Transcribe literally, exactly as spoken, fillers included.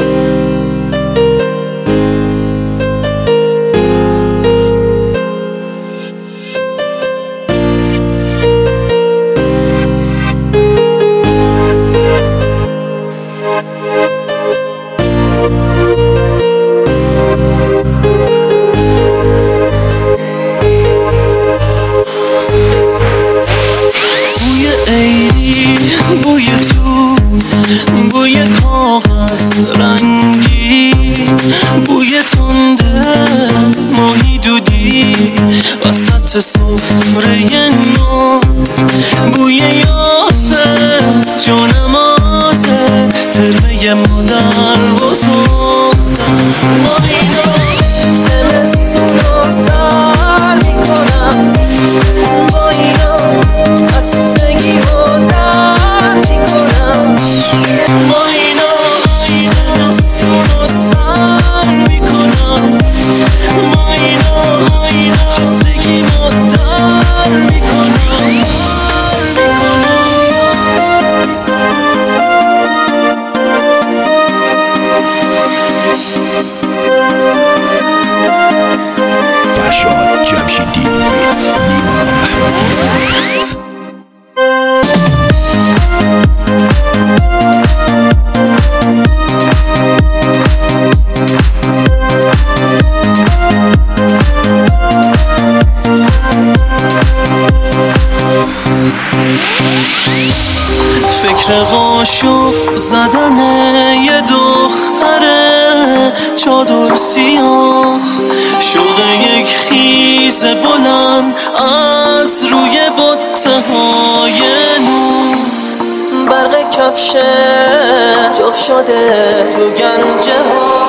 بوی تو، بوی کاغذ رنگی، بوی تنده ماهی دودی وسط سفره نو، بوی یاسه جانمازه ترمه مادر بزرگ. ما اینا زمستون رو سر میکنم، با اینا خستگی رو در میکنم، با اینا زمستون رو سر میکنم، با اینا خستگی رو در میکنم. فرشاد جمشیدی فیت نیما احمدی رمیکس. فکر قاشق زدن یه دختره چادر سیاه، شوق یک خیز بلند از روی بطه های نور، برق کفشه جفت شده تو گنجه ها.